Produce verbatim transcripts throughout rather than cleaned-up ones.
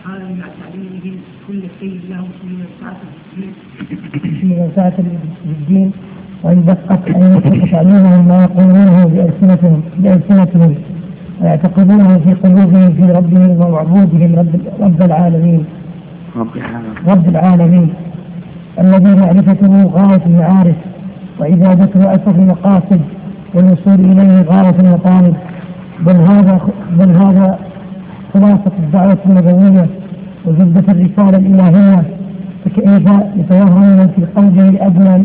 حال مع تعليمه كل شيء له من ساعة الدين، وإن دقت أن يترك تعليمهم ما يقولونه بألسنتهم بألسنتهم ويعتقدونه في قلوبهم في ربهم ومعبودهم رب, رب العالمين رب العالمين الذي معرفته غاية المعارف وعبادته أسف المقاصد والوصول إليه غاية المطالب. بل هذا بل هذا خلاصة الدعوة النبوية وزبدة الرسالة الإلهية. فكيف يتوهم من في قلبه أدنى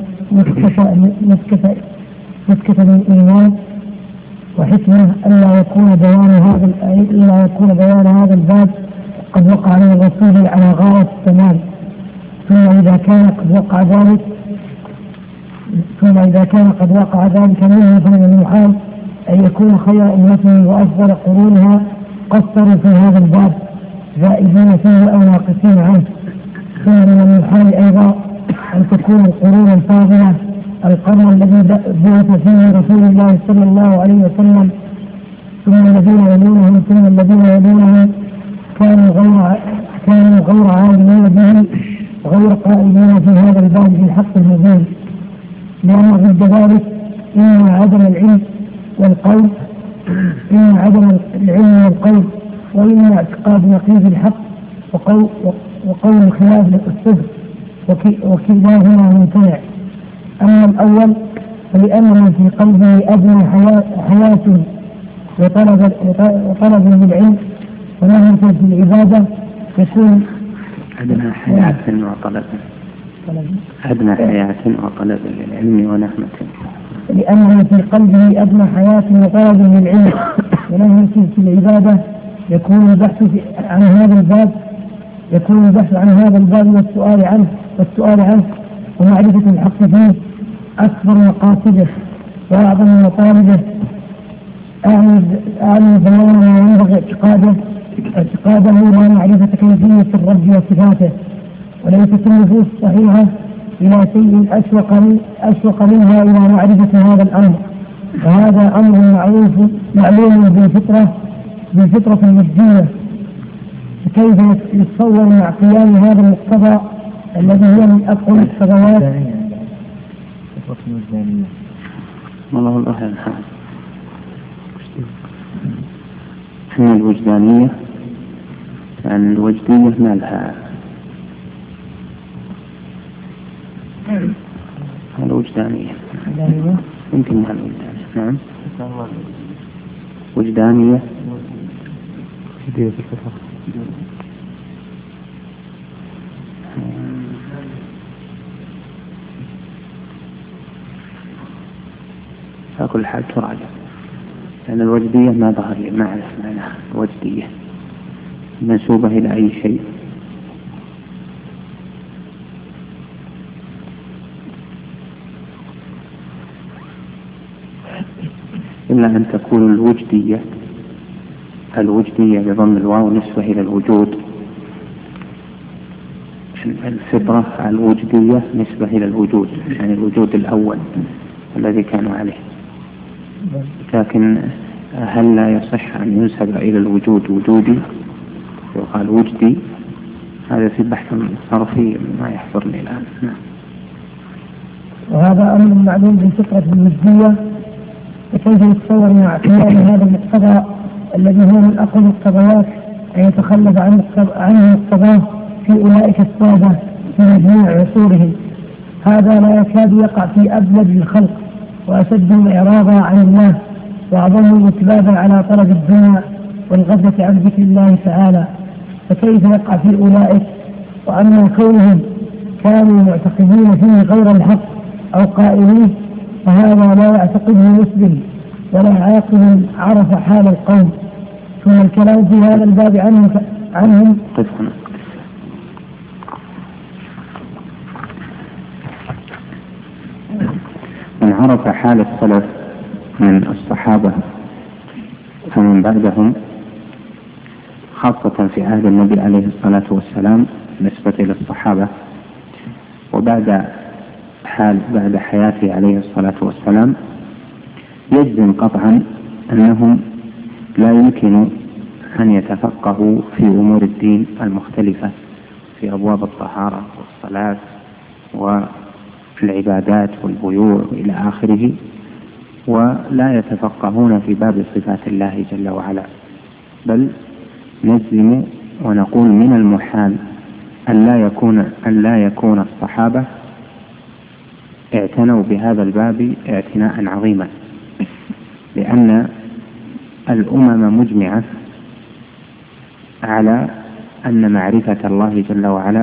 مسكة من إيمان وحكمة ألا يكون بيان هذا إلا يكون بيان هذا الباب قد وقع من الرسول على غاية التمام. ثم إذا كان قد وقع ذلك ثم إذا كان قد وقع ذلك منه فمن المحال أن يكون خير أمته وأفضل قرونها قصروا في هذا الباب زائدين فيه أو ناقصين عنه. ثم من المحال أيضا أن تكون القرون الفاضلة القرن الذي بعث فيه رسول الله صلى الله عليه وسلم ثم الذين يلونهم ثم الذين يلونهم كانوا غير كانوا غير عالمين به غير قائلين في هذا الباب بالحق المبين. لأن ضد ذلك إن عدم العلم والقول إن عدم العلم والقول وإن اعتقاد نقيض الحق وقول وقول خلاف الصدق وكلاهما ممتنع. أما الأول فلأن من في قلبه أدنى حياة وطلب وطلب للعلم ونهمة في العبادة يكون أدنى حياة وطلب أدنى حياة وطلب للعلم ونهمة. لأن في قلبه أدنى حياة وطلب للعلم ونهمة في العبادة يكون البحث عن هذا الباب يكون البحث عن هذا الباب والسؤال عنه والسؤال عنه ومعرفة الحق فيه أكبر مقاصده وأعظم مطالبه. أعلم بيان ما ينبغي اعتقاده اعتقاده لا معرفة كيفية الرب وصفاته. وليست النفوس صحيحة إلى شيء أشوق أشوق منها إلى معرفة هذا الأمر. وهذا أمر معروف معلوم بالفطرة بالفطرة الوجدية. كيف يتصور مع قيام هذا المقتضى الذي هو من أقوى الصلوات والله الأهل من الوجدانية يعني الوجدية ما لها الوجدانية يمكن ما الوجدانية نعم وجدانية على كل حال تراجع لأن الوجدية ما ظهر لي ما أعرف معناها. الوجدية منسوبة إلى أي شيء إلا أن تكون الوجدية الوجدية بضم الواو نسبة إلى الوجود. الفطرة الوجدية نسبة إلى الوجود يعني الوجود الأول الذي كانوا عليه. لكن هل لا يصح أن ينسب إلى الوجود وجودي وقال وجدي؟ هذا في بحث صرفي ما يحضرني الآن. وهذا أمر معلوم بالفطرة الوجدية. وكيف يتصور مع قيام هذا المقتضى الذي هو من أقوى المقتضيات أن يتخلف عنه مقتضاه في أولئك السادة في مجموع عصورهم؟ هذا لا يكاد يقع في أبلد الخلق وأشدهم إعراضا عن الله وأعظمهم إكبابا على طلب الدنيا والغفلة عن ذكر الله تعالى. فكيف يقع في أولئك؟ وأما كونهم كانوا معتقدين فيه غير الحق أو قائلين فهذا لا يعتقده مسلم ولا عاقل عرف حال القوم. ثم الكلام في هذا الباب عنهم عنهم من عرف حال السلف من الصحابة فمن بعدهم خاصة في عهد النبي عليه الصلاة والسلام نسبة إلى الصحابة وبعد حال بعد حياته عليه الصلاة والسلام يجزم قطعا أنهم لا يمكن أن يتفقهوا في أمور الدين المختلفة في أبواب الطهارة والصلاة والعبادات والبيوع إلى آخره، ولا يتفقهون في باب صفات الله جل وعلا، بل نجزم ونقول من المحال أن لا يكون أن لا يكون الصحابة اعتنوا بهذا الباب اعتناء عظيما، لأن الأمم مجمعة على أن معرفة الله جل وعلا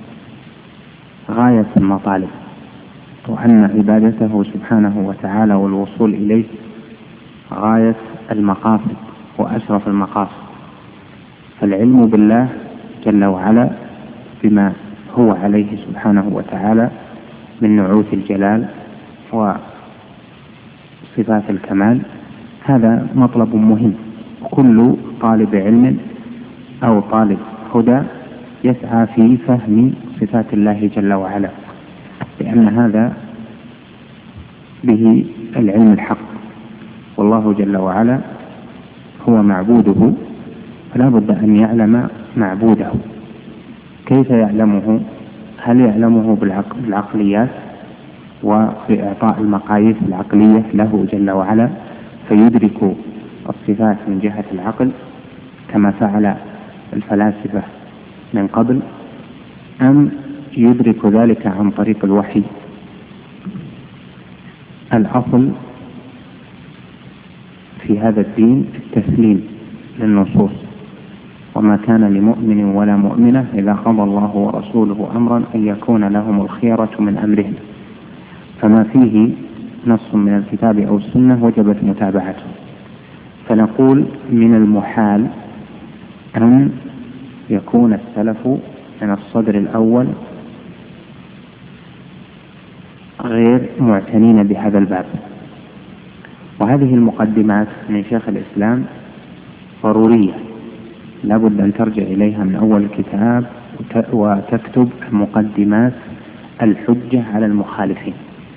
غاية المطالب، وأن عبادته سبحانه وتعالى والوصول إليه غاية المقاصد وأشرف المقاصد. فالعلم بالله جل وعلا بما هو عليه سبحانه وتعالى من نعوت الجلال وصفات الكمال هذا مطلب مهم، كل طالب علم أو طالب هدى يسعى في فهم صفات الله جل وعلا، لأن هذا به العلم الحق، والله جل وعلا هو معبوده، فلا بد أن يعلم معبوده. كيف يعلمه؟ هل يعلمه بالعقليات وبإعطاء المقاييس العقلية له جل وعلا فيدرك الصفات من جهة العقل كما فعل الفلاسفة من قبل، أم يدرك ذلك عن طريق الوحي؟ الأصل في هذا الدين التسليم للنصوص، وما كان لمؤمن ولا مؤمنة إذا قضى الله ورسوله أمرا أن يكون لهم الخيرة من أمرهم، فما فيه نص من الكتاب أو السنة وجبت متابعته. فنقول من المحال أن يكون السلف من الصدر الأول غير معتنين بهذا الباب، وهذه المقدمات من شيخ الإسلام ضرورية، لا بد أن ترجع إليها من أول الكتاب وتكتب مقدمات الحجة على المخالفين.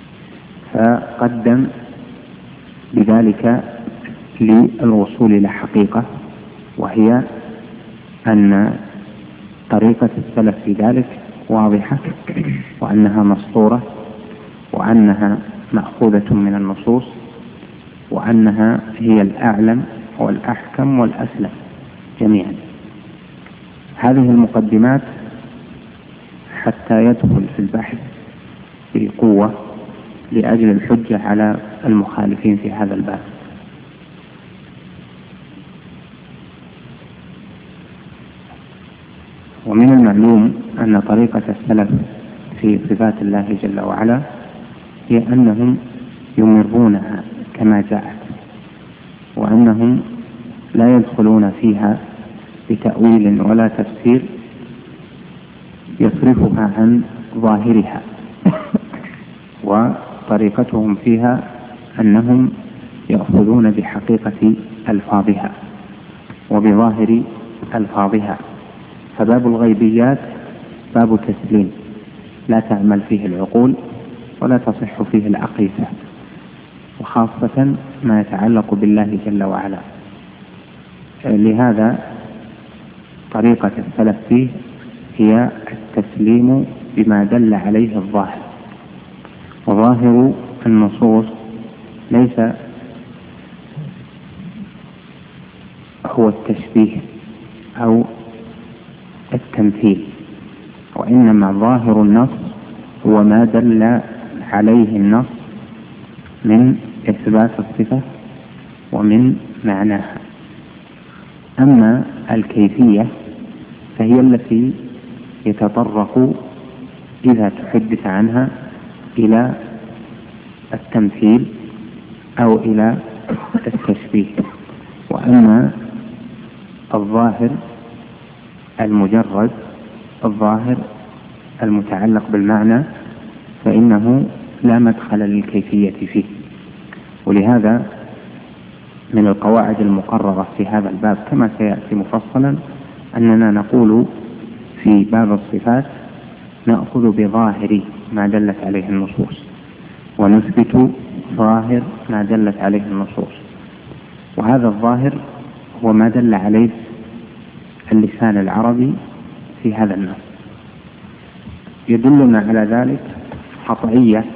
فقدم بذلك للوصول إلى حقيقة، وهي أن طريقة السلف في ذلك واضحة، وأنها مسطورة، وأنها مأخوذة من النصوص، وأنها هي الأعلم والأحكم والأسلم جميعا. هذه المقدمات حتى يدخل في البحث بقوة لأجل الحجة على المخالفين في هذا الباب. ومن المعلوم أن طريقة السلف في صفات الله جل وعلا هي أنهم يمرونها كما جاءت، وأنهم لا يدخلون فيها بتأويل ولا تفسير يصرفها عن ظاهرها، وطريقتهم فيها أنهم يأخذون بحقيقة ألفاظها وبظاهر ألفاظها. فباب الغيبيات باب تسليم لا تعمل فيه العقول ولا تصح فيه الأقيسة، وخاصة ما يتعلق بالله جل وعلا. لهذا طريقة السلف فيه هي التسليم بما دل عليه الظاهر، وظاهر النصوص ليس هو التشبيه أو التمثيل، وإنما ظاهر النص هو ما دل عليه النص من إثبات الصفة ومن معناها. أما الكيفية فهي التي يتطرق إذا تحدث عنها إلى التمثيل أو إلى التشبيه. وأما الظاهر المجرد، الظاهر المتعلق بالمعنى، فإنه لا مدخل للكيفية فيه. ولهذا من القواعد المقررة في هذا الباب كما سيأتي مفصلا أننا نقول في باب الصفات نأخذ بظاهر ما دلت عليه النصوص، ونثبت ظاهر ما دلت عليه النصوص، وهذا الظاهر هو ما دل عليه اللسان العربي في هذا النص. يدلنا على ذلك قطعية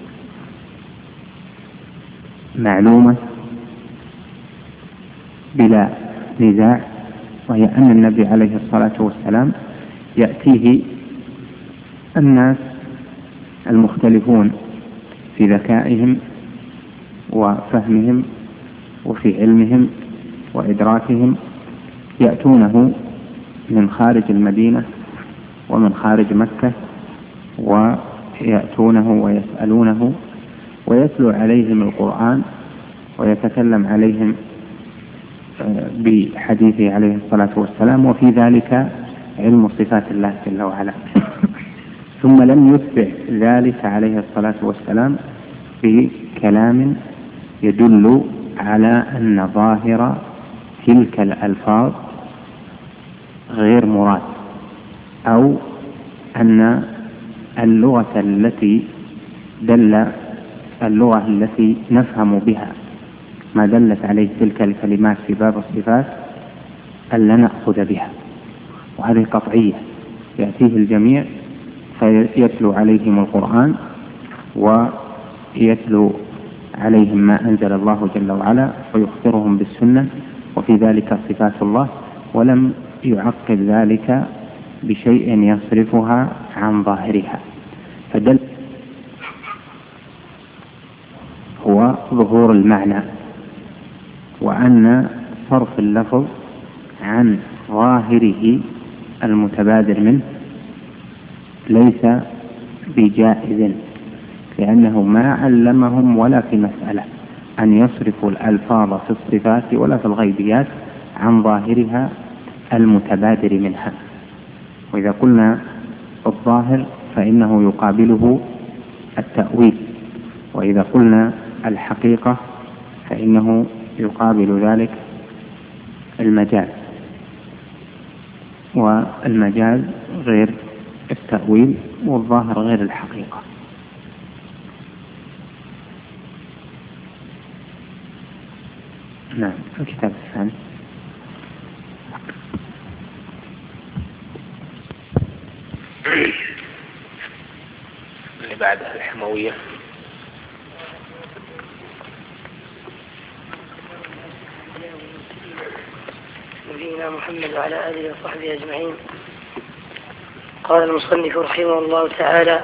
معلومة بلا نزاع، وهي أن النبي عليه الصلاة والسلام يأتيه الناس المختلفون في ذكائهم وفهمهم وفي علمهم وإدراكهم، يأتونه من خارج المدينة ومن خارج مكة، ويأتونه ويسألونه ويتلو عليهم القرآن ويتكلم عليهم بحديثه عليه الصلاة والسلام، وفي ذلك علم صفات الله جل وعلا. ثم لم يتبع ذلك عليه الصلاة والسلام بكلام يدل على أن ظاهر تلك الألفاظ غير مراد، أو أن اللغة التي دل اللغة التي نفهم بها ما دلت عليه تلك الكلمات في باب الصفات ألا نأخذ بها. وهذه قطعية، يأتيه الجميع فيتلو عليهم القرآن ويتلو عليهم ما أنزل الله جل وعلا ويخبرهم بالسنة، وفي ذلك صفات الله، ولم يعقب ذلك بشيء يصرفها عن ظاهرها. فدل هو ظهور المعنى، وأن صرف اللفظ عن ظاهره المتبادر منه ليس بجائز، لأنه ما علمهم ولا في مسألة أن يصرفوا الألفاظ في الصفات ولا في الغيبيات عن ظاهرها المتبادر منها. وإذا قلنا الظاهر فإنه يقابله التأويل، وإذا قلنا الحقيقة فإنه يقابل ذلك المجاز، والمجاز غير التأويل والظاهر غير الحقيقة. نعم. الكتاب الثاني اللي بعدها الحموية. نبينا محمد وعلى آله وصحبه أجمعين. قال المصنف رحمه الله تعالى: